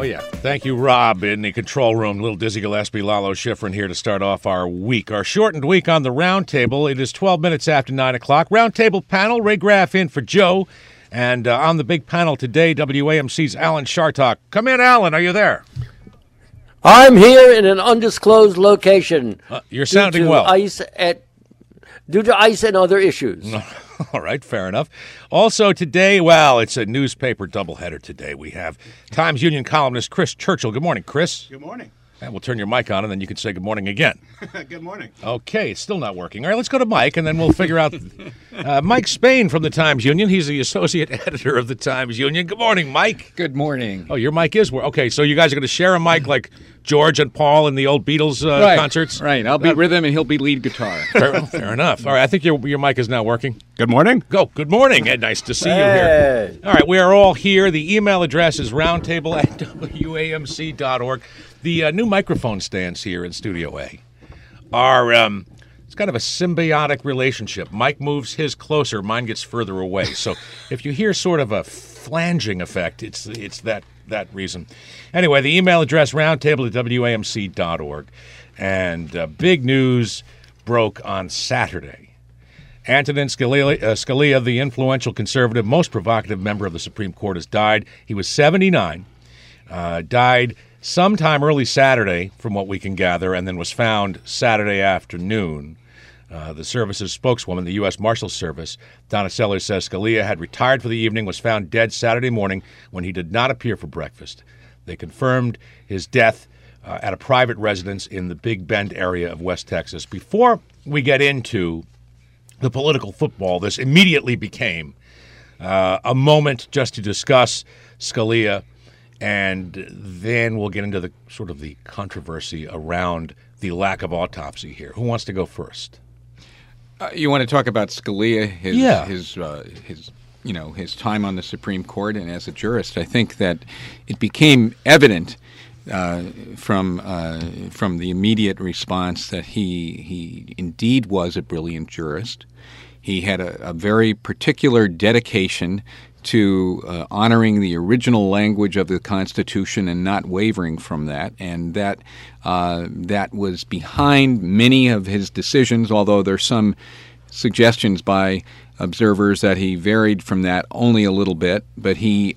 Oh, yeah. Thank you, Rob, in the control room. Little Dizzy Gillespie, Lalo Schifrin here to start off our week. Our shortened week on the roundtable. It is 12 minutes after 9 o'clock. Roundtable panel, Ray Graff in for Joe. And on the big panel today, WAMC's Alan Chartock. Come in, Alan. Are you there? I'm here in an undisclosed location. You're sounding well. Due to ice and other issues. All right, fair enough. Also today, well, it's a newspaper doubleheader today. We have Times Union columnist Chris Churchill. Good morning, Chris. Good morning. And we'll turn your mic on, and then you can say good morning again. Good morning. Okay, it's still not working. All right, let's go to Mike, and then we'll figure out. Mike Spain from the Times Union. He's the associate editor of the Times Union. Good morning, Mike. Good morning. Oh, your mic is working. Okay, so you guys are going to share a mic like George and Paul in the old Beatles concerts? Right. I'll be rhythm, and he'll be lead guitar. Fair enough. All right, I think your mic is now working. Good morning. Good morning, and nice to see you here. All right, we are all here. The email address is roundtable@wamc.org. The new microphone stands here in Studio A are it's kind of a symbiotic relationship. Mike moves his closer, mine gets further away. So if you hear sort of a flanging effect, it's that reason. Anyway, the email address roundtable@wamc.org. And big news broke on Saturday. Antonin Scalia, the influential conservative, most provocative member of the Supreme Court, has died. He was 79, died sometime early Saturday, from what we can gather, and then was found Saturday afternoon. The service's spokeswoman, the U.S. Marshals Service, Donna Sellers, says Scalia had retired for the evening, was found dead Saturday morning when he did not appear for breakfast. They confirmed his death at a private residence in the Big Bend area of West Texas. Before we get into the political football, this immediately became a moment just to discuss Scalia, and then we'll get into the sort of the controversy around the lack of autopsy here. Who wants to go first? You want to talk about Scalia, his time on the Supreme Court and as a jurist. I think that it became evident from the immediate response that he indeed was a brilliant jurist. He had a very particular dedication to honoring the original language of the Constitution and not wavering from that, and that was behind many of his decisions, although there's some suggestions by observers that he varied from that only a little bit, but he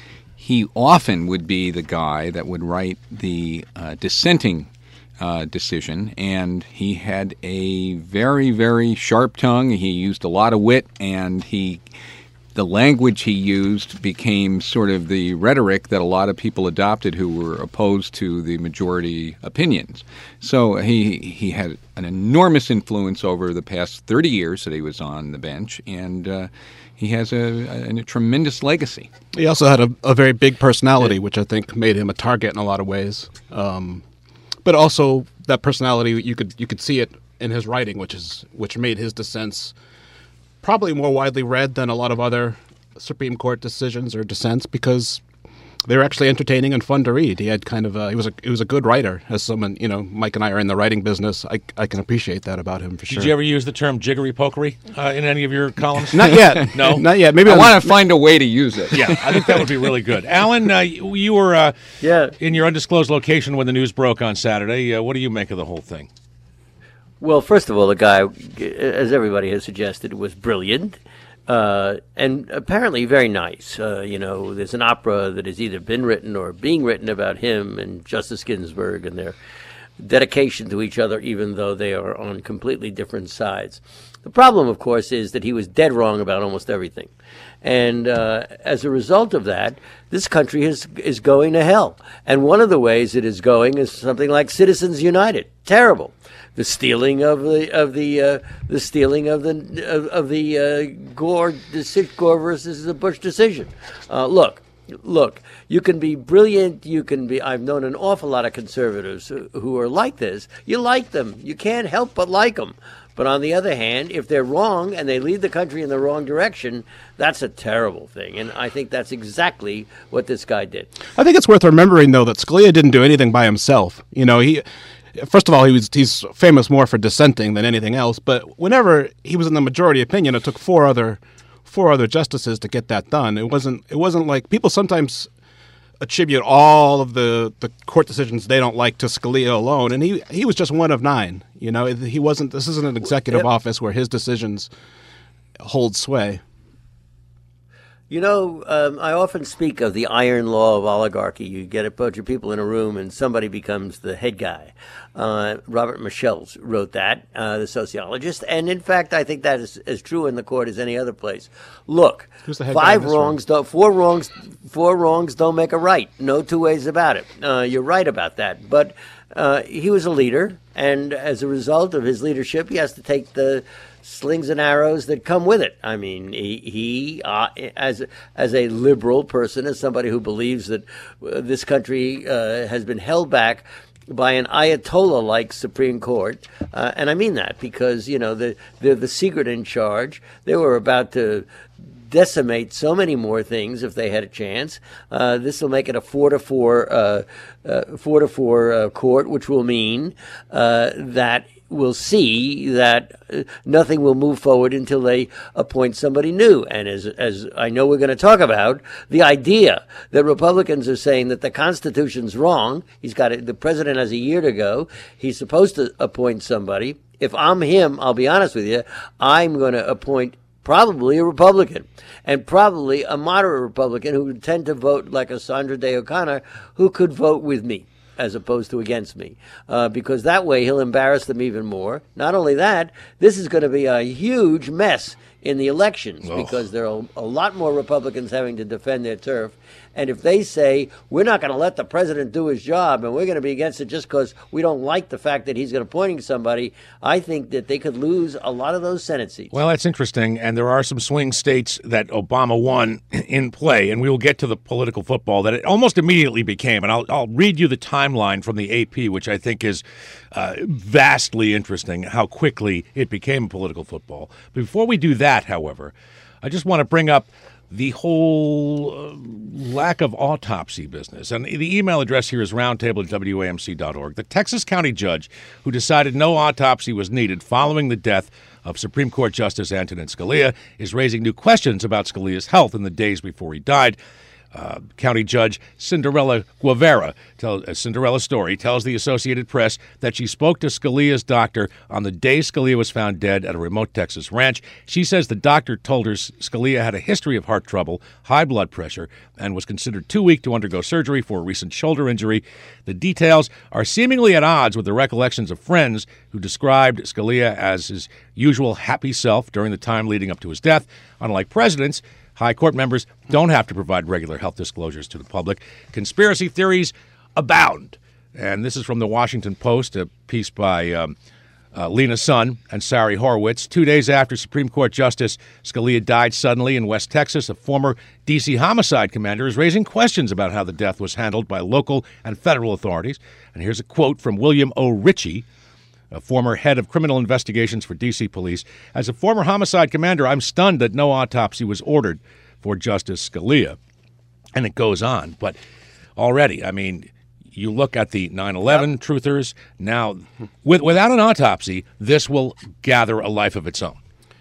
often would be the guy that would write the dissenting decision, and he had a very, very sharp tongue. He used a lot of wit, and the language he used became sort of the rhetoric that a lot of people adopted who were opposed to the majority opinions. So he had an enormous influence over the past 30 years that he was on the bench, and he has a tremendous legacy. He also had a very big personality, which I think made him a target in a lot of ways. But also that personality, you could see it in his writing, which made his dissents probably more widely read than a lot of other Supreme Court decisions or dissents, because they were actually entertaining and fun to read. He had kind of he was a good writer. As someone, Mike and I are in the writing business, I can appreciate that about him for sure. Did you ever use the term jiggery-pokery in any of your columns? Not yet. No? Not yet. Maybe I want to find a way to use it. Yeah, I think that would be really good. Alan, you were in your undisclosed location when the news broke on Saturday. What do you make of the whole thing? Well, first of all, the guy, as everybody has suggested, was brilliant and apparently very nice. There's an opera that has either been written or being written about him and Justice Ginsburg and their dedication to each other, even though they are on completely different sides. The problem, of course, is that he was dead wrong about almost everything. And as a result of that, this country is going to hell. And one of the ways it is going is something like Citizens United. Terrible. The stealing of the Gore versus the Bush decision. Look, you can be brilliant. I've known an awful lot of conservatives who are like this. You like them. You can't help but like them. But on the other hand, if they're wrong and they lead the country in the wrong direction, that's a terrible thing. And I think that's exactly what this guy did. I think it's worth remembering, though, that Scalia didn't do anything by himself. First of all, he's famous more for dissenting than anything else. But whenever he was in the majority opinion, it took four other justices to get that done. It wasn't like people sometimes attribute all of the court decisions they don't like to Scalia alone, and he was just one of 9. You know, he wasn't. This isn't an executive office where his decisions hold sway. You know, I often speak of the iron law of oligarchy. You get a bunch of people in a room and somebody becomes the head guy. Robert Michels wrote that, the sociologist. And in fact, I think that is as true in the court as any other place. Look, Who's the head guy in this room? Four wrongs don't make a right. No two ways about it. You're right about that. But he was a leader. And as a result of his leadership, he has to take the slings and arrows that come with it. I mean, he as a liberal person, as somebody who believes that this country has been held back by an Ayatollah-like Supreme Court, and I mean that because, you know, they're the secret in charge. They were about to decimate so many more things if they had a chance. This will make it a 4-4 court, which will mean that we'll see that nothing will move forward until they appoint somebody new. And as I know we're going to talk about, the idea that Republicans are saying that the Constitution's wrong, the president has a year to go, he's supposed to appoint somebody. If I'm him, I'll be honest with you, I'm going to appoint probably a Republican, and probably a moderate Republican who would tend to vote like a Sandra Day O'Connor, who could vote with me as opposed to against me, because that way he'll embarrass them even more. Not only that, this is going to be a huge mess in the elections because there are a lot more Republicans having to defend their turf. And if they say, we're not going to let the president do his job and we're going to be against it just because we don't like the fact that he's going to appointing somebody, I think that they could lose a lot of those Senate seats. Well, that's interesting. And there are some swing states that Obama won in play. And we will get to the political football that it almost immediately became. And I'll read you the timeline from the AP, which I think is vastly interesting, how quickly it became political football. Before we do that, however, I just want to bring up the whole lack of autopsy business. And the email address here is roundtable@wamc.org. The Texas County judge who decided no autopsy was needed following the death of Supreme Court Justice Antonin Scalia is raising new questions about Scalia's health in the days before he died. County Judge Cinderella Guevara, Cinderella Story, tells the Associated Press that she spoke to Scalia's doctor on the day Scalia was found dead at a remote Texas ranch. She says the doctor told her Scalia had a history of heart trouble, high blood pressure, and was considered too weak to undergo surgery for a recent shoulder injury. The details are seemingly at odds with the recollections of friends who described Scalia as his usual happy self during the time leading up to his death. Unlike presidents, high court members don't have to provide regular health disclosures to the public. Conspiracy theories abound. And this is from the Washington Post, a piece by Lena Sun and Sari Horowitz. 2 days after Supreme Court Justice Scalia died suddenly in West Texas, a former D.C. homicide commander is raising questions about how the death was handled by local and federal authorities. And here's a quote from William O. Ritchie, a former head of criminal investigations for D.C. police. As a former homicide commander, I'm stunned that no autopsy was ordered for Justice Scalia. And it goes on. But already, I mean, you look at the 9/11 truthers. Now, without an autopsy, this will gather a life of its own.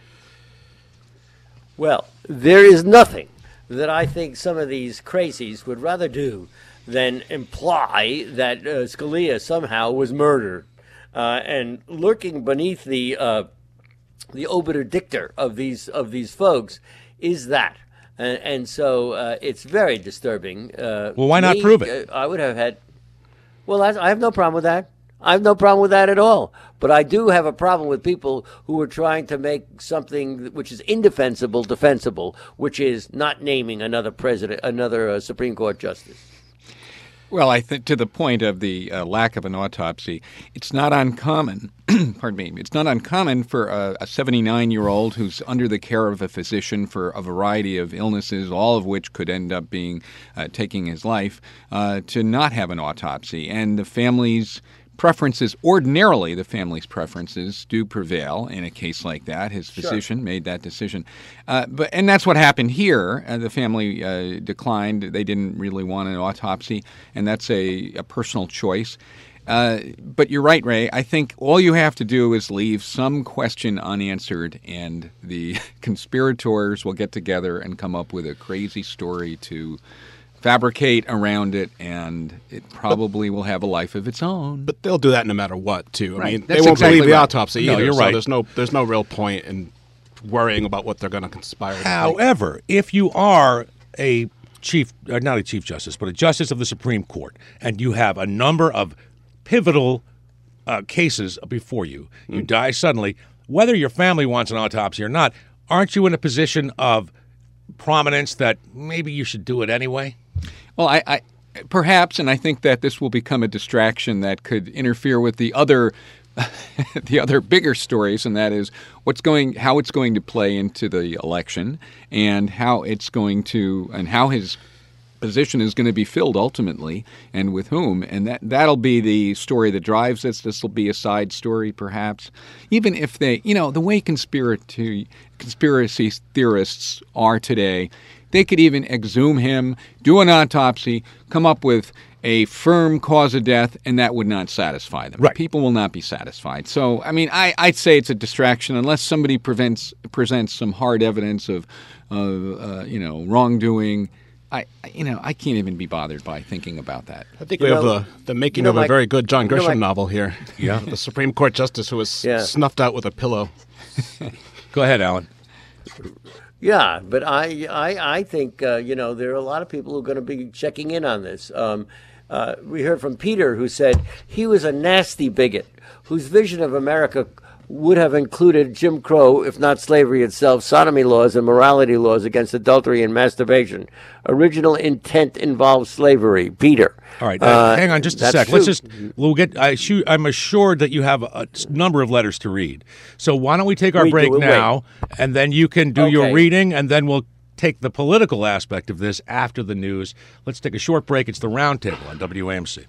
Well, there is nothing that I think some of these crazies would rather do than imply that Scalia somehow was murdered. And lurking beneath the obiter dicta of these folks is that, and so it's very disturbing. Well, why not prove it? I would have had. Well, I have no problem with that. I have no problem with that at all. But I do have a problem with people who are trying to make something which is indefensible defensible, which is not naming another Supreme Court justice. Well, I think to the point of the lack of an autopsy, it's not uncommon. Pardon me. It's not uncommon for a 79-year-old who's under the care of a physician for a variety of illnesses, all of which could end up being taking his life, to not have an autopsy. And the family's preferences, ordinarily the family's preferences do prevail in a case like that. His physician made that decision. And that's what happened here. The family declined. They didn't really want an autopsy, and that's a personal choice. But you're right, Ray. I think all you have to do is leave some question unanswered, and the conspirators will get together and come up with a crazy story to fabricate around it, and it probably will have a life of its own. But they'll do that no matter what, too. Right. I mean, That's they won't exactly believe the right. autopsy No, either. you're so right. there's no real point in worrying about what they're going to conspire to think. However, if you are a not a chief justice, but a justice of the Supreme Court, and you have a number of pivotal cases before you, you die suddenly, whether your family wants an autopsy or not, aren't you in a position of prominence that maybe you should do it anyway? Well, I perhaps, and I think that this will become a distraction that could interfere with the other the other bigger stories, and that is how it's going to play into the election, and how his position is going to be filled ultimately, and with whom, and that'll be the story that drives this. This will be a side story, perhaps, even if they, the way conspiracy theorists are today. They could even exhume him, do an autopsy, come up with a firm cause of death, and that would not satisfy them. Right. People will not be satisfied. So, I mean, I'd say it's a distraction unless somebody presents some hard evidence of wrongdoing. I can't even be bothered by thinking about that. I think we have the making of a very good John Grisham novel here. Yeah. The Supreme Court justice who was snuffed out with a pillow. Go ahead, Alan. Yeah, but I think, there are a lot of people who are going to be checking in on this. We heard from Peter, who said he was a nasty bigot whose vision of America would have included Jim Crow, if not slavery itself, sodomy laws and morality laws against adultery and masturbation. Original intent involves slavery. Peter. All right, hang on just a sec. True. We'll get. I'm assured that you have a number of letters to read. So why don't we take our break now, and then you can do your reading, and then we'll take the political aspect of this after the news. Let's take a short break. It's the Roundtable on WAMC.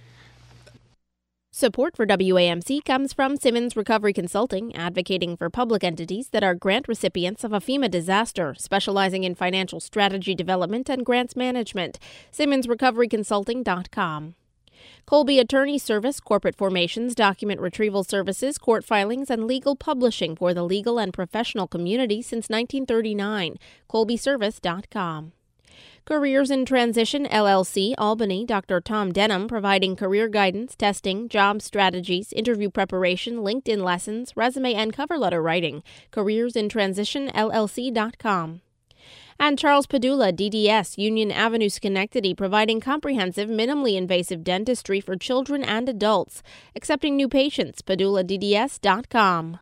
Support for WAMC comes from Simmons Recovery Consulting, advocating for public entities that are grant recipients of a FEMA disaster, specializing in financial strategy development and grants management. SimmonsRecoveryConsulting.com. Colby Attorney Service, corporate formations, document retrieval services, court filings, and legal publishing for the legal and professional community since 1939. ColbyService.com. Careers in Transition, LLC, Albany, Dr. Tom Denham, providing career guidance, testing, job strategies, interview preparation, LinkedIn lessons, resume and cover letter writing. CareersInTransitionLLC.com. And Charles Padula, DDS, Union Avenue, Schenectady, providing comprehensive, minimally invasive dentistry for children and adults. Accepting new patients, PadulaDDS.com.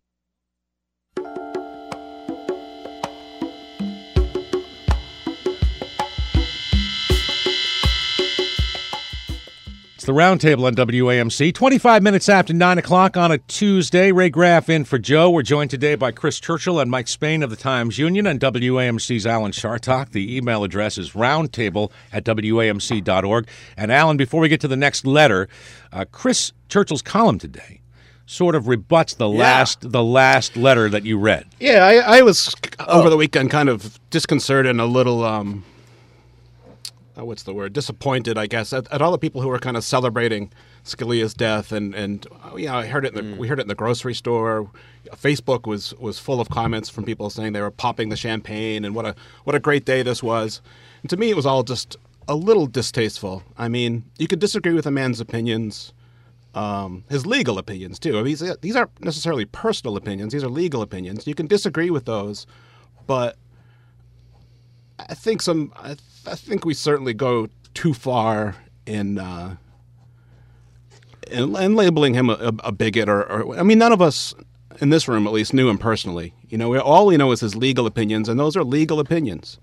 The Roundtable on WAMC, 25 minutes after 9 o'clock on a Tuesday. Ray Graff in for Joe. We're joined today by Chris Churchill and Mike Spain of the Times-Union and WAMC's Alan Chartock. The email address is roundtable@wamc.org. And Alan, before we get to the next letter, Chris Churchill's column today sort of rebuts the last letter that you read. Yeah, I was over the weekend kind of disconcerted and a little disappointed, I guess, at all the people who were kind of celebrating Scalia's death, and I heard it we heard it in the grocery store. Facebook was full of comments from people saying they were popping the champagne and what a great day this was. And to me, it was all just a little distasteful. I mean, you could disagree with a man's opinions, his legal opinions too. I mean, these aren't necessarily personal opinions; these are legal opinions. You can disagree with those, but I think we certainly go too far in labeling him a bigot, or I mean, none of us in this room, at least, knew him personally. All we know is his legal opinions, and those are legal opinions.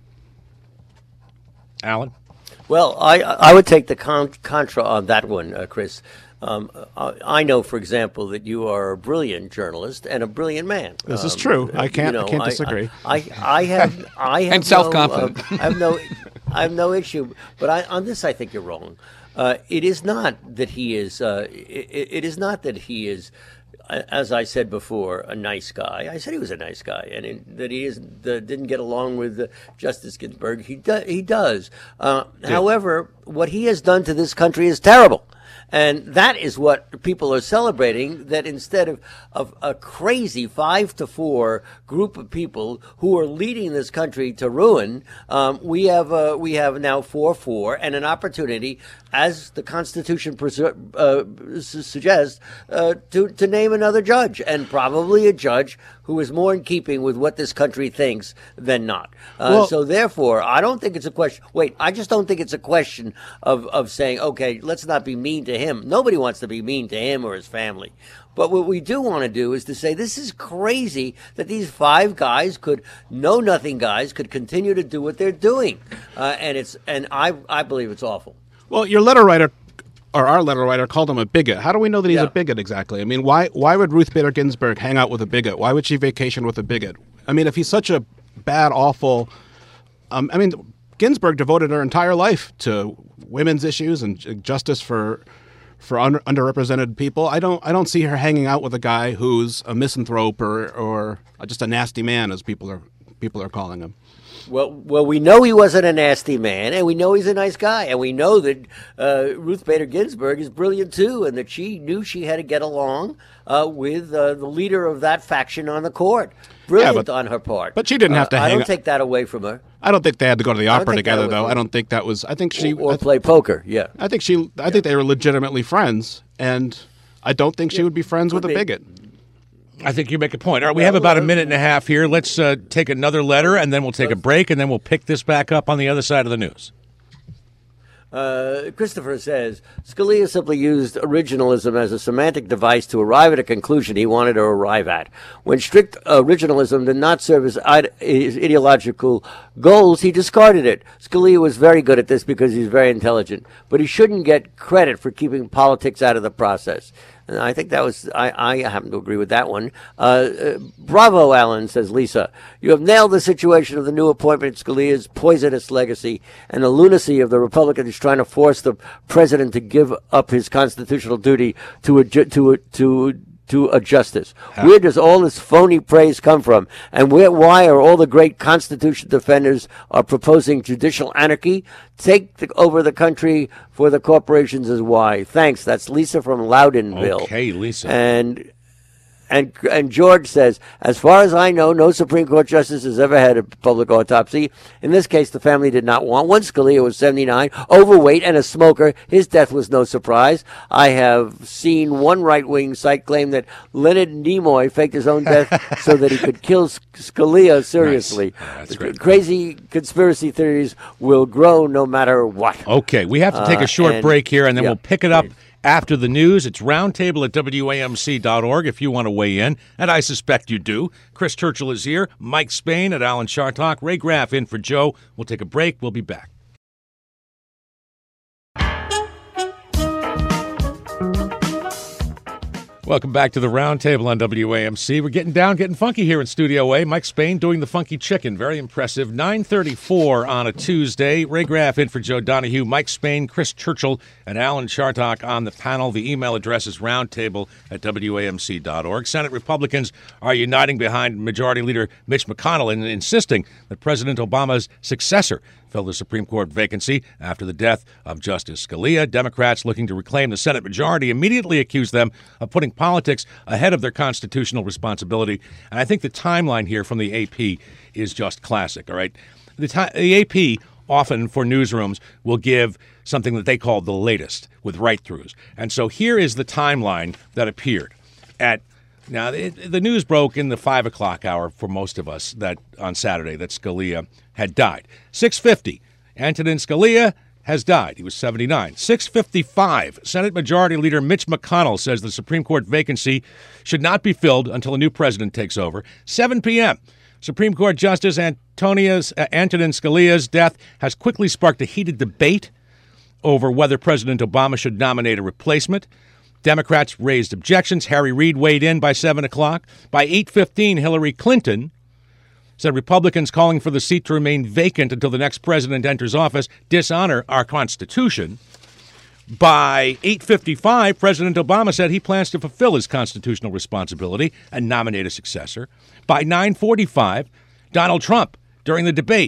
Alan? Well, I would take the contra on that one, Chris. I know, for example, that you are a brilliant journalist and a brilliant man. This is true. I can't disagree. I have and self-confident. I have no issue, but on this, I think you're wrong. It is not that he is. It is not that he is, as I said before, a nice guy. I said he was a nice guy, and that he didn't get along with Justice Ginsburg. He does. However, what he has done to this country is terrible. And that is what people are celebrating, that instead of a crazy 5-4 group of people who are leading this country to ruin, we have now 4-4 and an opportunity, as the Constitution suggests, to name another judge, and probably a judge who is more in keeping with what this country thinks than not. So therefore, I don't think it's a question. I just don't think it's a question of saying, okay, let's not be mean to him. Nobody wants to be mean to him or his family. But what we do want to do is to say this is crazy that these 5 guys know-nothing guys could continue to do what they're doing, and I believe it's awful. Well, your letter writer, or our letter writer, called him a bigot. How do we know that he's a bigot exactly? I mean, why would Ruth Bader Ginsburg hang out with a bigot? Why would she vacation with a bigot? I mean, if he's such a bad, awful, Ginsburg devoted her entire life to women's issues and justice for underrepresented people. I don't see her hanging out with a guy who's a misanthrope or just a nasty man, as people are calling him. Well, we know he wasn't a nasty man, and we know he's a nice guy, and we know that Ruth Bader Ginsburg is brilliant too, and that she knew she had to get along with the leader of that faction on the court. Brilliant on her part. But she didn't have to hang. I don't take that away from her. I don't think they had to go to the opera together, though. I don't think that was. I think she or play poker. Yeah, I think they were legitimately friends, and I don't think she would be friends with a bigot. I think you make a point. All right, we have about a minute and a half here. Let's take another letter, and then we'll take a break, and then we'll pick this back up on the other side of the news. Christopher says, Scalia simply used originalism as a semantic device to arrive at a conclusion he wanted to arrive at. When strict originalism did not serve his ideological goals, he discarded it. Scalia was very good at this because he's very intelligent, but he shouldn't get credit for keeping politics out of the process. And I think that was, I happen to agree with that one. Bravo, Alan, says Lisa. You have nailed the situation of the new appointment, Scalia's poisonous legacy, and the lunacy of the Republicans trying to force the president to give up his constitutional duty to a justice. Where does all this phony praise come from? And why are all the great Constitution defenders are proposing judicial anarchy? Take over the country for the corporations is why. Thanks. That's Lisa from Loudonville. Okay, Lisa. And George says, as far as I know, no Supreme Court justice has ever had a public autopsy. In this case, the family did not want one. Scalia was 79, overweight, and a smoker. His death was no surprise. I have seen one right-wing site claim that Leonard Nimoy faked his own death so that he could kill Scalia seriously. Nice. That's great. Crazy conspiracy theories will grow no matter what. Okay, we have to take a short break here, and then we'll pick it up after the news. It's roundtable at WAMC.org if you want to weigh in, and I suspect you do. Chris Churchill is here, Mike Spain at Alan Chartock, Ray Graff in for Joe. We'll take a break. We'll be back. Welcome back to the Roundtable on WAMC. We're getting funky here in Studio A. Mike Spain doing the funky chicken. Very impressive. 9:34 on a Tuesday. Ray Graff in for Joe Donahue, Mike Spain, Chris Churchill, and Alan Chartock on the panel. The email address is roundtable at WAMC.org. Senate Republicans are uniting behind Majority Leader Mitch McConnell in insisting that President Obama's successor fill the Supreme Court vacancy after the death of Justice Scalia. Democrats looking to reclaim the Senate majority immediately accuse them of putting politics ahead of their constitutional responsibility. And I think the timeline here from the AP is just classic, all right? The AP often for newsrooms will give something that they call the latest with write-throughs. And so here is the timeline that appeared Now, the news broke in the 5 o'clock hour for most of us that on Saturday that Scalia had died. 6:50, Antonin Scalia has died. He was 79. 6:55, Senate Majority Leader Mitch McConnell says the Supreme Court vacancy should not be filled until a new president takes over. 7 p.m., Supreme Court Justice Antonin Scalia's death has quickly sparked a heated debate over whether President Obama should nominate a replacement. Democrats raised objections. Harry Reid weighed in by 7 o'clock. By 8:15, Hillary Clinton said Republicans calling for the seat to remain vacant until the next president enters office dishonor our Constitution. By 8:55, President Obama said he plans to fulfill his constitutional responsibility and nominate a successor. By 9:45, Donald Trump, during the debate,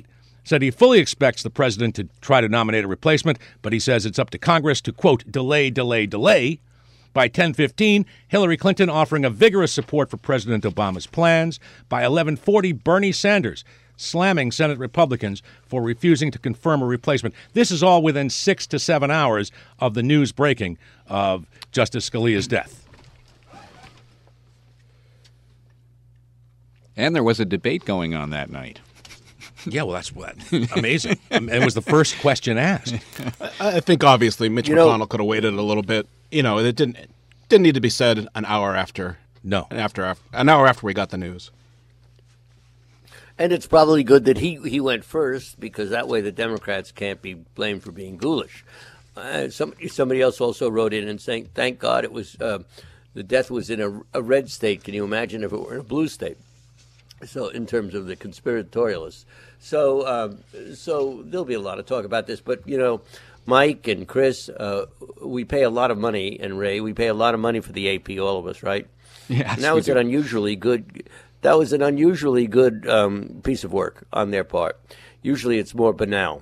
said he fully expects the president to try to nominate a replacement, but he says it's up to Congress to, quote, delay. By 10:15, Hillary Clinton offering a vigorous support for President Obama's plans. By 11:40, Bernie Sanders slamming Senate Republicans for refusing to confirm a replacement. This is all within 6 to 7 hours of the news breaking of Justice Scalia's death. And there was a debate going on that night. Yeah, well, that's amazing. It was the first question asked. I think obviously Mitch McConnell could have waited a little bit. It didn't need to be said an hour after. No, an hour after we got the news. And it's probably good that he went first, because that way the Democrats can't be blamed for being ghoulish. Somebody else also wrote in and saying, "Thank God it was the death was in a red state. Can you imagine if it were in a blue state?" So in terms of the conspiratorialists, so there'll be a lot of talk about this. But Mike and Chris, we pay a lot of money, and Ray, we pay a lot of money for the AP, all of us, right? Yes. And that was an unusually good. That was an unusually good piece of work on their part. Usually, it's more banal.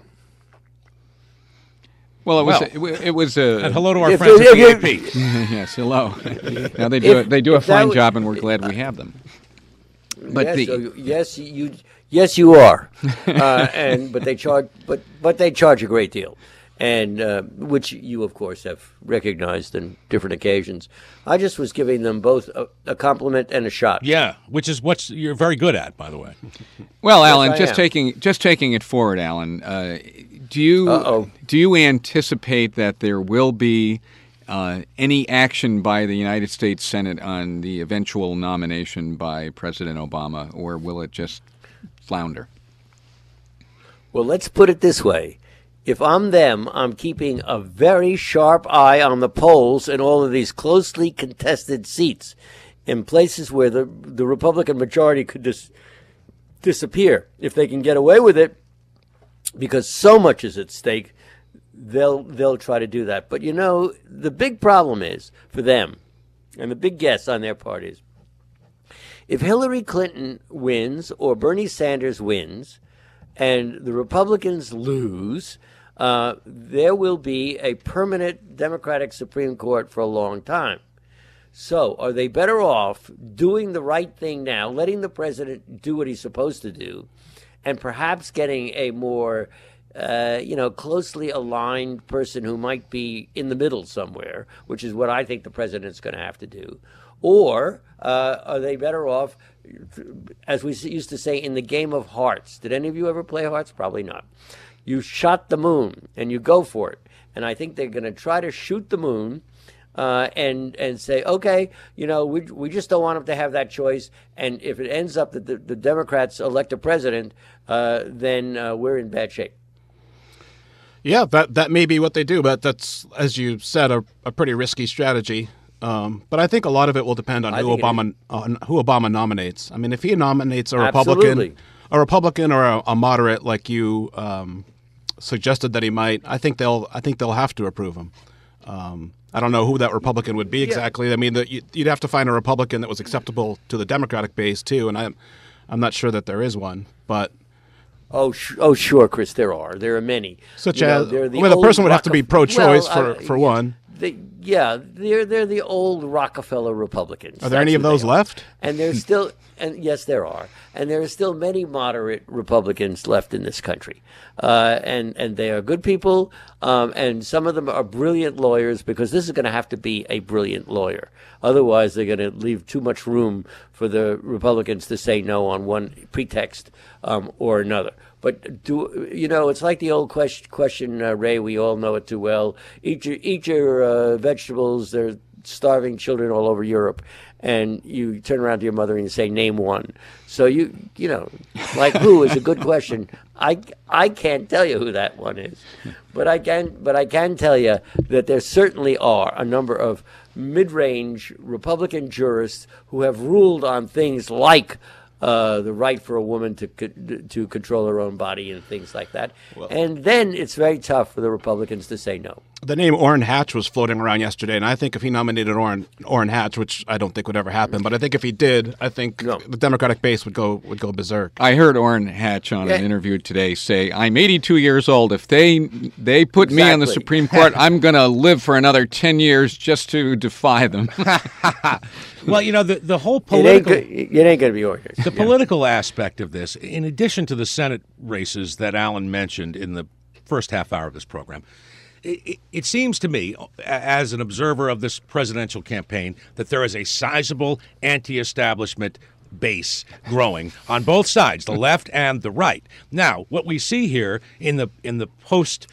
Well, it was a. And hello to our friends at the AP. Yes, hello. Now they do a fine job, and we're glad we have them. But yes, you are, but they charge a great deal, and which you of course have recognized on different occasions. I just was giving them both a compliment and a shot. Yeah, which is what you're very good at, by the way. Well, Alan, just taking it forward, Alan. Do you anticipate that there will be any action by the United States Senate on the eventual nomination by President Obama, or will it just flounder? Well, let's put it this way. If I'm them, I'm keeping a very sharp eye on the polls in all of these closely contested seats in places where the Republican majority could disappear. If they can get away with it, because so much is at stake, they'll try to do that. But the big problem is for them, and the big guess on their part is, if Hillary Clinton wins or Bernie Sanders wins and the Republicans lose, there will be a permanent Democratic Supreme Court for a long time. So are they better off doing the right thing now, letting the president do what he's supposed to do, and perhaps getting a more closely aligned person who might be in the middle somewhere, which is what I think the president's going to have to do? Or are they better off, as we used to say, in the game of hearts? Did any of you ever play hearts? Probably not. You shot the moon and you go for it. And I think they're going to try to shoot the moon and say, okay, we just don't want them to have that choice. And if it ends up that the Democrats elect a president, then we're in bad shape. Yeah, that may be what they do, but that's, as you said, a pretty risky strategy. But I think a lot of it will depend on who Obama nominates. I mean, if he nominates a Republican or a moderate, like you suggested that he might, I think they'll have to approve him. I don't know who that Republican would be exactly. I mean, you'd have to find a Republican that was acceptable to the Democratic base too, and I'm not sure that there is one, but. Oh, sure, Chris, there are many. Such as, the person would have to be pro-choice for one. They're the old Rockefeller Republicans. Are there any of those left? And there's still, and yes, there are, and there are still many moderate Republicans left in this country, and they are good people, and some of them are brilliant lawyers, because this is going to have to be a brilliant lawyer. Otherwise, they're going to leave too much room for the Republicans to say no on one pretext or another. But it's like the old question, Ray. We all know it too well. Eat your vegetables. There's starving children all over Europe, and you turn around to your mother and you say, "Name one." So like who is a good question. I can't tell you who that one is, but I can tell you that there certainly are a number of mid-range Republican jurists who have ruled on things like the right for a woman to control her own body and things like that. Well, and then it's very tough for the Republicans to say no. The name Orrin Hatch was floating around yesterday, and I think if he nominated Orrin Hatch, which I don't think would ever happen, but I think if he did, I think the Democratic base would go berserk. I heard Orrin Hatch on an interview today say, "I'm 82 years old. If they put me on the Supreme Court, I'm going to live for another 10 years just to defy them." Well, the whole political... It ain't going to be Orrin. The political aspect of this, in addition to the Senate races that Alan mentioned in the first half hour of this program, it seems to me, as an observer of this presidential campaign, that there is a sizable anti-establishment base growing on both sides, the left and the right. Now, what we see here in the post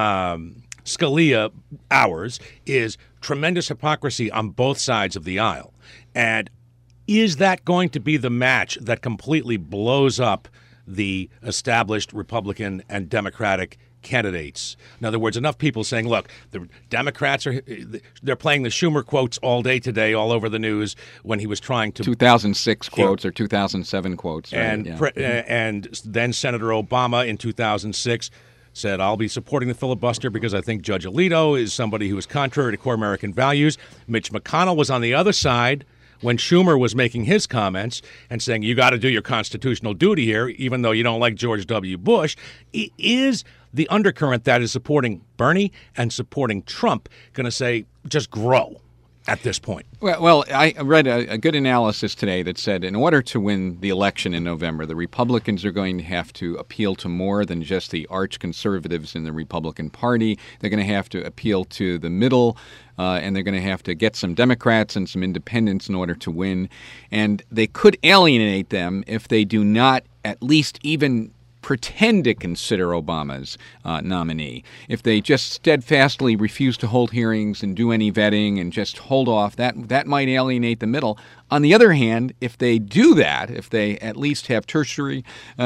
Scalia hours is tremendous hypocrisy on both sides of the aisle. And is that going to be the match that completely blows up the established Republican and Democratic candidates? In other words, enough people saying, look, the Democrats they're playing the Schumer quotes all day today, all over the news, when he was trying to 2006 quotes or 2007 quotes, right? And then Senator Obama in 2006 said, I'll be supporting the filibuster because I think Judge Alito is somebody who is contrary to core American values. Mitch McConnell was on the other side when Schumer was making his comments and saying, you got to do your constitutional duty here, even though you don't like George W. Bush. Is the undercurrent that is supporting Bernie and supporting Trump going to say, just grow at this point? Well, I read a good analysis today that said in order to win the election in November, the Republicans are going to have to appeal to more than just the arch conservatives in the Republican Party. They're going to have to appeal to the middle, and they're going to have to get some Democrats and some independents in order to win. And they could alienate them if they do not at least even pretend to consider Obama's nominee. If they just steadfastly refuse to hold hearings and do any vetting and just hold off, that might alienate the middle. On the other hand, if they do that, if they at least have tertiary,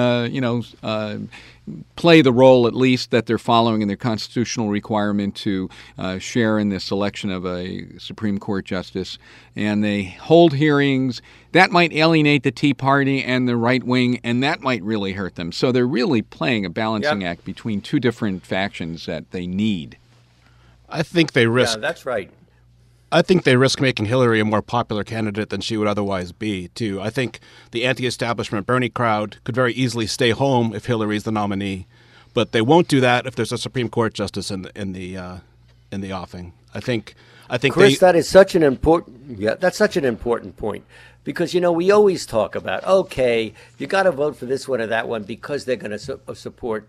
play the role at least that they're following in their constitutional requirement to share in the selection of a Supreme Court justice, and they hold hearings, that might alienate the Tea Party and the right wing, and that might really hurt them. So they're really playing a balancing act between two different factions that they need. I think they risk. Yeah, that's right. I think they risk making Hillary a more popular candidate than she would otherwise be, too. I think the anti-establishment Bernie crowd could very easily stay home if Hillary's the nominee, but they won't do that if there's a Supreme Court justice in the offing. I think Chris, that is such an important. Yeah, that's such an important point, because we always talk about, okay, you got to vote for this one or that one because they're going to support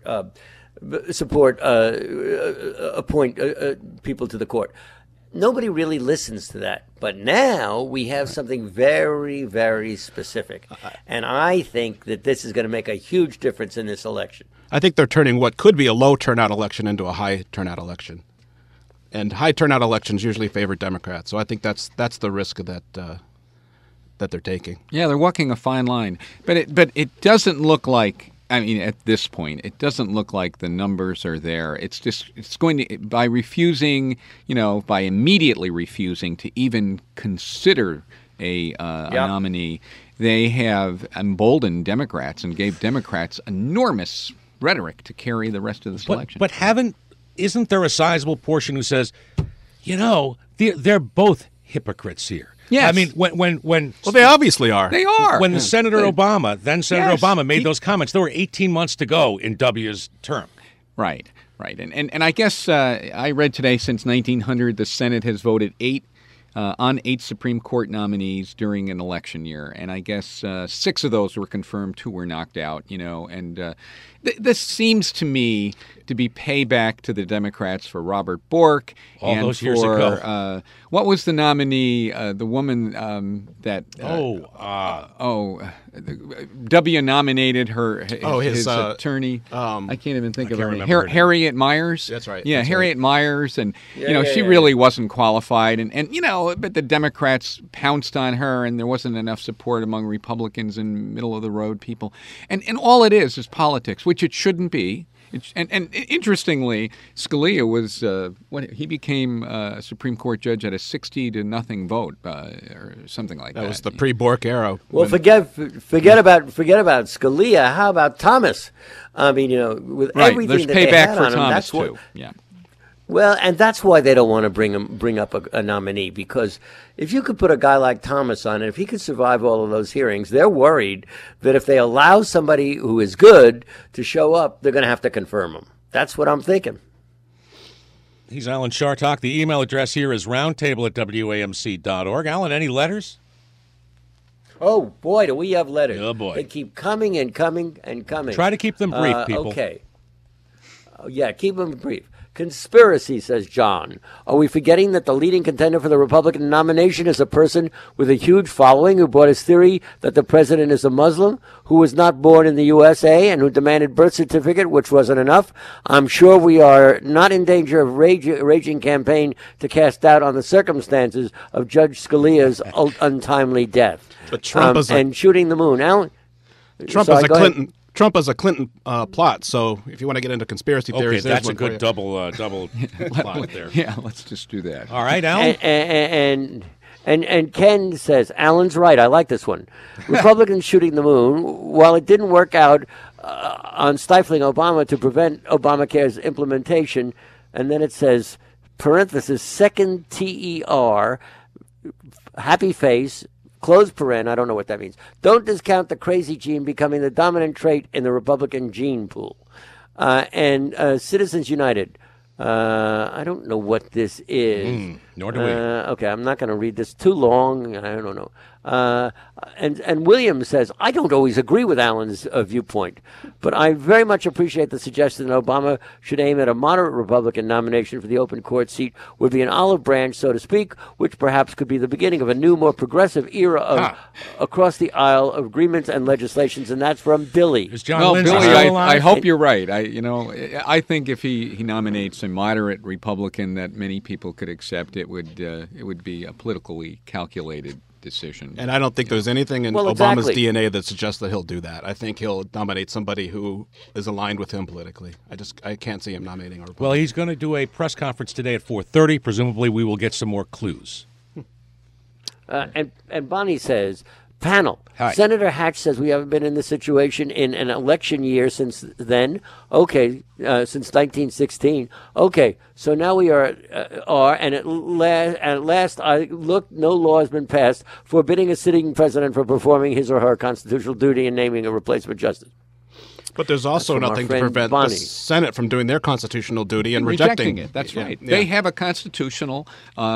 appoint people to the court. Nobody really listens to that. But now we have something very, very specific. And I think that this is going to make a huge difference in this election. I think they're turning what could be a low turnout election into a high turnout election. And high turnout elections usually favor Democrats. So I think that's the risk of that they're taking. Yeah, they're walking a fine line. But it doesn't look like, I mean, at this point, it doesn't look like the numbers are there. It's going to, by immediately refusing to even consider a nominee, they have emboldened Democrats and gave Democrats enormous rhetoric to carry the rest of the selection. But isn't there a sizable portion who says, they're both hypocrites here? Yes. I mean, when they obviously are. They are. When Senator Obama made those comments, there were 18 months to go in W's term. Right. And I guess I read today since 1900 the Senate has voted on 8 Supreme Court nominees during an election year, and I guess 6 of those were confirmed, 2 were knocked out. And this seems to me to be payback to the Democrats for Robert Bork all those years ago. What was the nominee? The woman that W nominated his attorney. I can't even think of her name. Harriet Miers. That's right. Yeah, That's Harriet right. Miers, and she really wasn't qualified, and but the Democrats pounced on her, and there wasn't enough support among Republicans and middle of the road people, and all it is politics, which it shouldn't be. And interestingly, Scalia was he became a Supreme Court judge at a 60-0 vote or something like that. That was the pre-Bork era. Well, forget about Scalia. How about Thomas? I mean, with everything there's that they payback had for on him, Thomas that's too. Well, and that's why they don't want to bring up a nominee, because if you could put a guy like Thomas on it, if he could survive all of those hearings, they're worried that if they allow somebody who is good to show up, they're going to have to confirm him. That's what I'm thinking. He's Alan Chartock. The email address here is roundtable@wamc.org. Alan, any letters? Oh, boy, do we have letters. Oh, boy. They keep coming and coming and coming. Try to keep them brief, people. Okay. Yeah, keep them brief. Conspiracy, says John. Are we forgetting that the leading contender for the Republican nomination is a person with a huge following who brought his theory that the president is a Muslim, who was not born in the USA, and who demanded birth certificate, which wasn't enough? I'm sure we are not in danger of raging campaign to cast doubt on the circumstances of Judge Scalia's untimely death. But Trump is and shooting the moon. Alan? Trump is a Clinton. Trump is a Clinton plot. So if you want to get into conspiracy theories, Okay, that's a good double plot there. Yeah, let's just do that. All right, Alan. And Ken says, Alan's right. I like this one. Republicans shooting the moon. While it didn't work out on stifling Obama to prevent Obamacare's implementation, and then it says, parenthesis, second TER, happy face, close paren, I don't know what that means. Don't discount the crazy gene becoming the dominant trait in the Republican gene pool. And Citizens United. I don't know what this is. Nor do we. Okay, I'm not going to read this. Too long. I don't know. And William says, I don't always agree with Alan's viewpoint, but I very much appreciate the suggestion that Obama should aim at a moderate Republican nomination for the open court seat, would be an olive branch, so to speak, which perhaps could be the beginning of a new, more progressive era of across the aisle of agreements and legislations, and that's from Billy. Is John Well, Lindsay Billy, still alive? I hope you're right. I think if he nominates a moderate Republican that many people could accept, it would be a politically calculated decision. And I don't think there's anything in Well, Obama's exactly. DNA that suggests that he'll do that. I think he'll nominate somebody who is aligned with him politically. I can't see him nominating a Republican. Well, he's going to do a press conference today at 4:30. Presumably, we will get some more clues. And Bonnie says, panel, Hi. Senator Hatch says we haven't been in this situation in an election year since then. Okay, since 1916. Okay, so now we are and at last I looked, no law has been passed forbidding a sitting president from performing his or her constitutional duty and naming a replacement justice. But there's also from our nothing to friend prevent Bonnie. the Senate from doing their constitutional duty and rejecting it. That's Yeah, right. yeah. They have a constitutional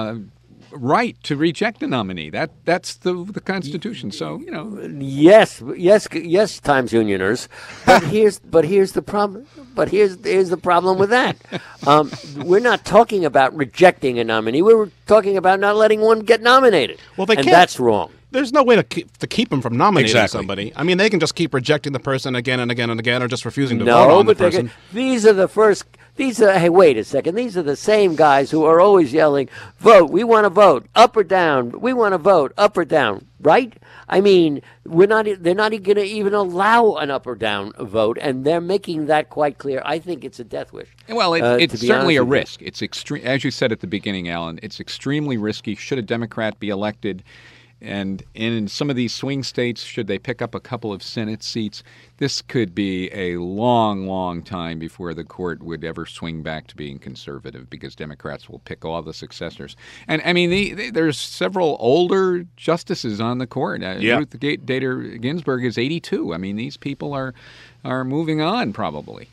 right to reject a nominee. That's the Constitution. So Yes, Times Unioners. But here's the problem. But here's the problem with that. We're not talking about rejecting a nominee. We're talking about not letting one get nominated. Well, they and can't. that's wrong. There's no way to keep them from nominating Exactly. somebody. I mean, they can just keep rejecting the person again and again and again, or just refusing to vote on the but person. these are the first. These are. Hey, wait a second. These are the same guys who are always yelling, "Vote! We want to vote! Up or down? We want to vote! Up or down?" Right? I mean, They're not going to even allow an up or down vote, and they're making that quite clear. I think it's a death wish. Well, to it's be certainly a honest with you. risk. It's extreme, as you said at the beginning, Alan. It's extremely risky. Should a Democrat be elected, and in some of these swing states, should they pick up a couple of Senate seats, this could be a long, long time before the court would ever swing back to being conservative, because Democrats will pick all the successors. And I mean, there's several older justices on the court. Ruth Bader Ginsburg is 82. I mean, these people are moving on probably.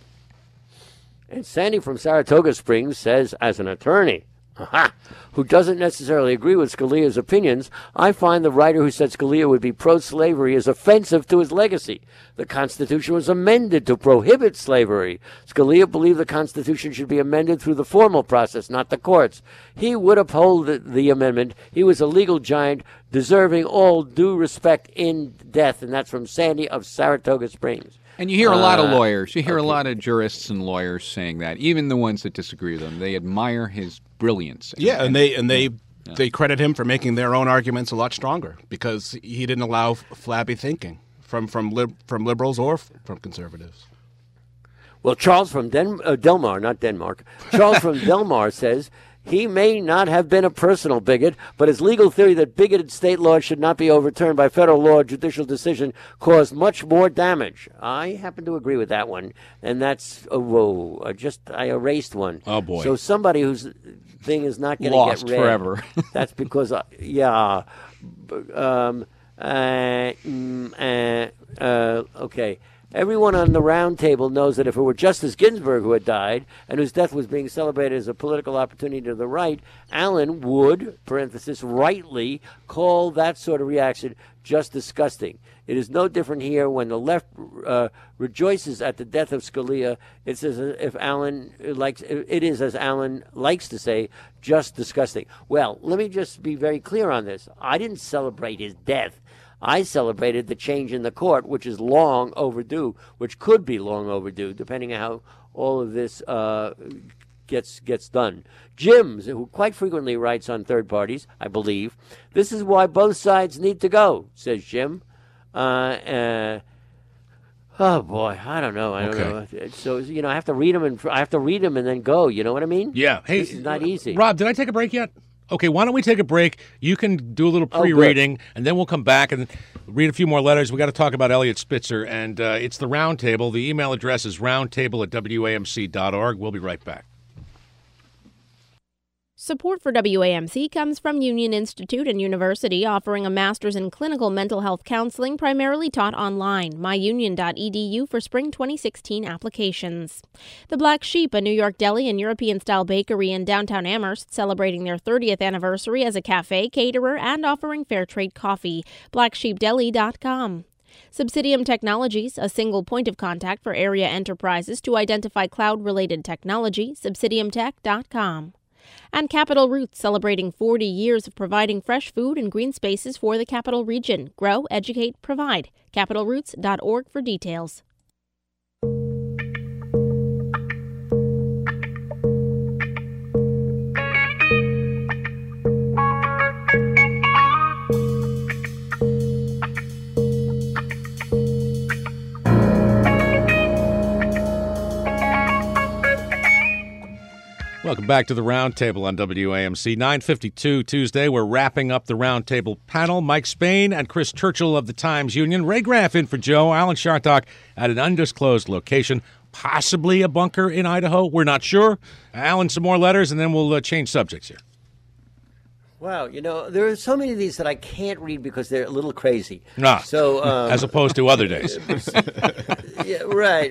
And Sandy from Saratoga Springs says, as an attorney, who doesn't necessarily agree with Scalia's opinions, I find the writer who said Scalia would be pro-slavery is offensive to his legacy. The Constitution was amended to prohibit slavery. Scalia believed the Constitution should be amended through the formal process, not the courts. He would uphold the amendment. He was a legal giant, deserving all due respect in death. And that's from Sandy of Saratoga Springs. And you hear a lot of lawyers. You hear a lot of jurists and lawyers saying that, even the ones that disagree with them. They admire his brilliance. Yeah, and they credit him for making their own arguments a lot stronger, because he didn't allow flabby thinking from liberals or from conservatives. Well, Charles from Delmar, not Denmark. Charles from Delmar says, He may not have been a personal bigot, but his legal theory that bigoted state laws should not be overturned by federal law or judicial decision caused much more damage. I happen to agree with that one, and that's I erased one. Oh, boy. So somebody whose thing is not going to Lost get read. forever. That's because okay. Everyone on the round table knows that if it were Justice Ginsburg who had died and whose death was being celebrated as a political opportunity to the right, Allen would, parenthesis, rightly call that sort of reaction just disgusting. It is no different here when the left rejoices at the death of Scalia. It's as if it is, as Allen likes to say, just disgusting. Well, let me just be very clear on this. I didn't celebrate his death. I celebrated the change in the court, which is long overdue, which could be long overdue, depending on how all of this gets done. Jim, who quite frequently writes on third parties, I believe, this is why both sides need to go, says Jim. Oh boy, I don't know. I don't know. So I have to read them and then go. You know what I mean? Yeah. Hey, this is not easy. Rob, did I take a break yet? Okay, why don't we take a break? You can do a little pre-reading, and then we'll come back and read a few more letters. We got to talk about Eliot Spitzer, and it's the Roundtable. The email address is roundtable@wamc.org. We'll be right back. Support for WAMC comes from Union Institute and University, offering a master's in clinical mental health counseling primarily taught online. myunion.edu for spring 2016 applications. The Black Sheep, a New York deli and European-style bakery in downtown Amherst, celebrating their 30th anniversary as a cafe, caterer, and offering fair trade coffee. BlackSheepDeli.com. Subsidium Technologies, a single point of contact for area enterprises to identify cloud-related technology. SubsidiumTech.com. And Capital Roots, celebrating 40 years of providing fresh food and green spaces for the capital region. Grow, educate, provide. CapitalRoots.org for details. Welcome back to the Roundtable on WAMC. 9:52 Tuesday. We're wrapping up the Roundtable panel. Mike Spain and Chris Churchill of the Times-Union. Ray Graff in for Joe. Alan Chartock at an undisclosed location, possibly a bunker in Idaho. We're not sure. Alan, some more letters, and then we'll change subjects here. Wow, there are so many of these that I can't read because they're a little crazy. So, as opposed to other days. Yeah, right.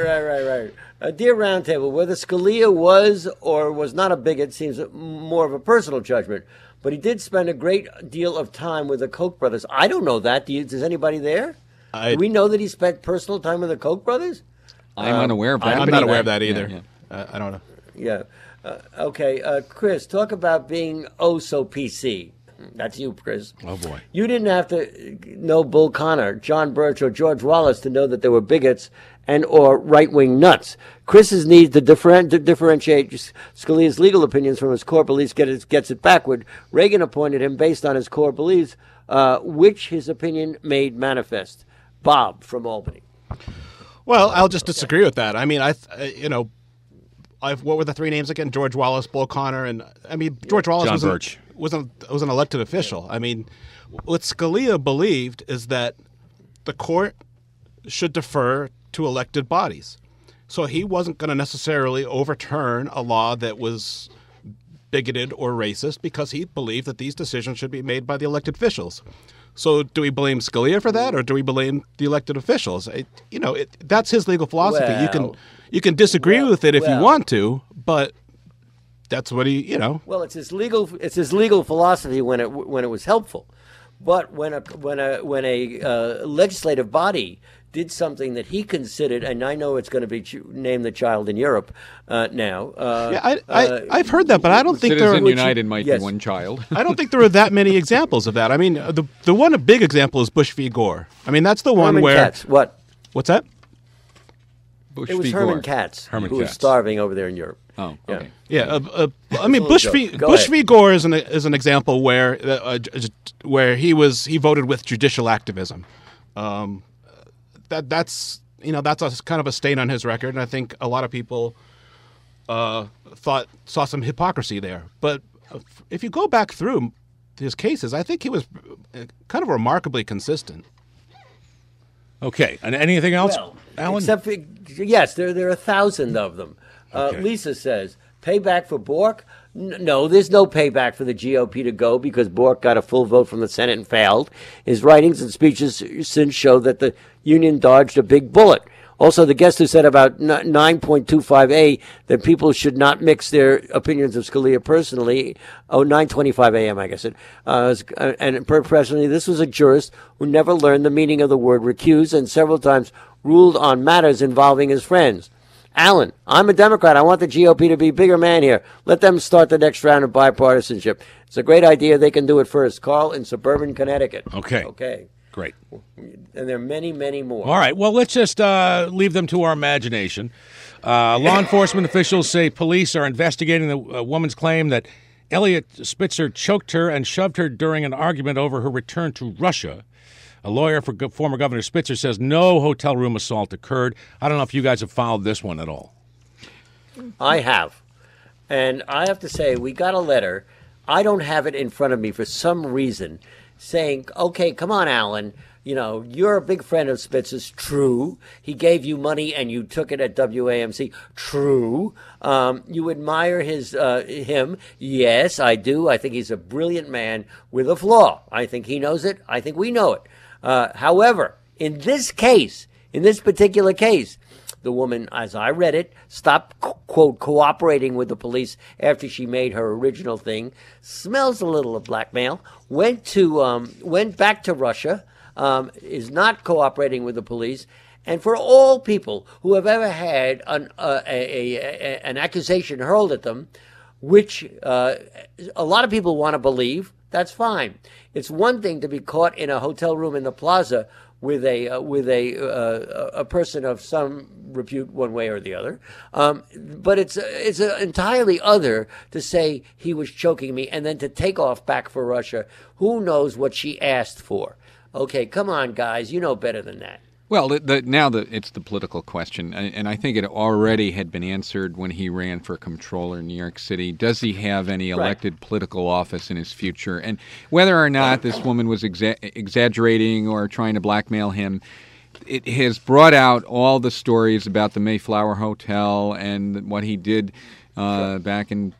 Dear Roundtable, whether Scalia was or was not a bigot seems more of a personal judgment, but he did spend a great deal of time with the Koch brothers. I don't know that. Is anybody there? Do we know that he spent personal time with the Koch brothers? I'm unaware of that. I'm not aware of that either. Yeah. I don't know. Yeah. Okay, Chris, talk about being oh so PC. That's you, Chris. Oh, boy. You didn't have to know Bull Connor, John Birch, or George Wallace to know that they were bigots and or right-wing nuts. Chris's need to differentiate Scalia's legal opinions from his core beliefs gets it backward. Reagan appointed him based on his core beliefs, which his opinion made manifest. Bob from Albany. Well, I'll just disagree with that. I mean, what were the three names again? George Wallace, Bull Connor, and George Wallace was an elected official. I mean, what Scalia believed is that the court should defer to elected bodies. So he wasn't going to necessarily overturn a law that was bigoted or racist because he believed that these decisions should be made by the elected officials. So do we blame Scalia for that, or do we blame the elected officials? That's his legal philosophy. Well, you can disagree with it if you want to, but that's what he. Well, it's his legal philosophy when it was helpful, but when a legislative body did something that he considered, and I know it's going to be named the child in Europe now. I've heard that, but I don't think Citizen United might be one child. I don't think there are that many examples of that. I mean, the one big example is Bush v. Gore. I mean, that's the one where Katz. What? What's that? Bush it was v. Herman Gore. Katz, who Katz. was starving over there in Europe. Oh, okay. Yeah, I mean, Bush v. Gore is an example where he voted with judicial activism. That's a kind of a stain on his record, and I think a lot of people saw some hypocrisy there. But if you go back through his cases, I think he was kind of remarkably consistent. Okay, and anything else, Well, Alan? except for, yes, there are 1,000 of them. Okay. Lisa says, payback for Bork? No, there's no payback for the GOP to go because Bork got a full vote from the Senate and failed. His writings and speeches since show that the union dodged a big bullet. Also, the guest who said about 9.25a that people should not mix their opinions of Scalia personally. 9:25 a.m. I guess it. And personally, this was a jurist who never learned the meaning of the word recuse and several times ruled on matters involving his friends. Alan, I'm a Democrat. I want the GOP to be a bigger man here. Let them start the next round of bipartisanship. It's a great idea. They can do it first. Carl in suburban Connecticut. Okay. Okay. Great. And there are many, many more. All right. Well, let's just leave them to our imagination. Law enforcement officials say police are investigating the woman's claim that Elliot Spitzer choked her and shoved her during an argument over her return to Russia. A lawyer for former Governor Spitzer says no hotel room assault occurred. I don't know if you guys have followed this one at all. I have. And I have to say, we got a letter. I don't have it in front of me for some reason saying, okay, come on, Alan. You know, you're a big friend of Spitzer's. True. He gave you money and you took it at WAMC. True. You admire him. Yes, I do. I think he's a brilliant man with a flaw. I think he knows it. I think we know it. However, in this case, in this particular case, the woman, as I read it, stopped, quote, cooperating with the police after she made her original thing, smells a little of blackmail, went back to Russia, is not cooperating with the police. And for all people who have ever had an accusation hurled at them, which a lot of people want to believe, that's fine. It's one thing to be caught in a hotel room in the plaza with a person of some repute, one way or the other, but it's entirely other to say he was choking me and then to take off back for Russia. Who knows what she asked for? Okay, come on, guys, you know better than that. Well, it's the political question, and I think it already had been answered when he ran for comptroller in New York City. Does he have any elected political office in his future? And whether or not this woman was exaggerating or trying to blackmail him, it has brought out all the stories about the Mayflower Hotel and what he did back in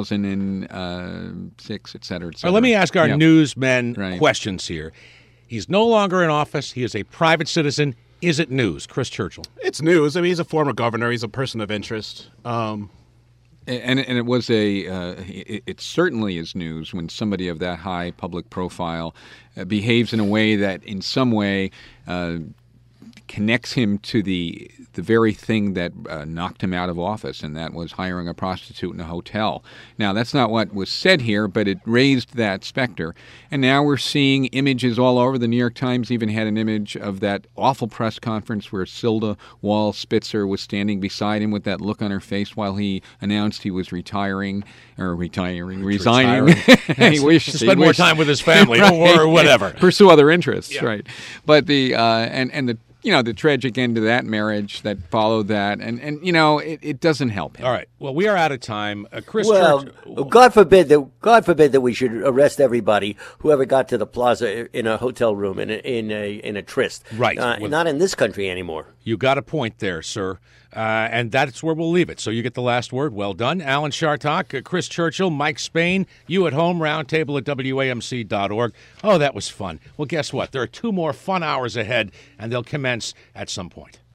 2006, et cetera, et cetera. Well, let me ask our newsmen questions here. He's no longer in office. He is a private citizen. Is it news? Chris Churchill. It's news. I mean, he's a former governor. He's a person of interest. And it was it certainly is news when somebody of that high public profile behaves in a way that in some way connects him to the very thing that knocked him out of office, and that was hiring a prostitute in a hotel. Now, that's not what was said here, but it raised that specter. And now we're seeing images all over. The New York Times even had an image of that awful press conference where Silda Wall Spitzer was standing beside him with that look on her face while he announced he was resigning. He wished to spend more time with his family or whatever. Pursue other interests, right. But the the tragic end to that marriage that followed that, and it doesn't help him. All right. Well, we are out of time. Chris Well, Church. God forbid that we should arrest everybody who ever got to the plaza in a hotel room in a tryst. Right. Not in this country anymore. You got a point there, sir. And that's where we'll leave it. So you get the last word. Well done. Alan Chartock, Chris Churchill, Mike Spain, you at home, roundtable at WAMC.org. Oh, that was fun. Well, guess what? There are 2 more fun hours ahead, and they'll commence at some point.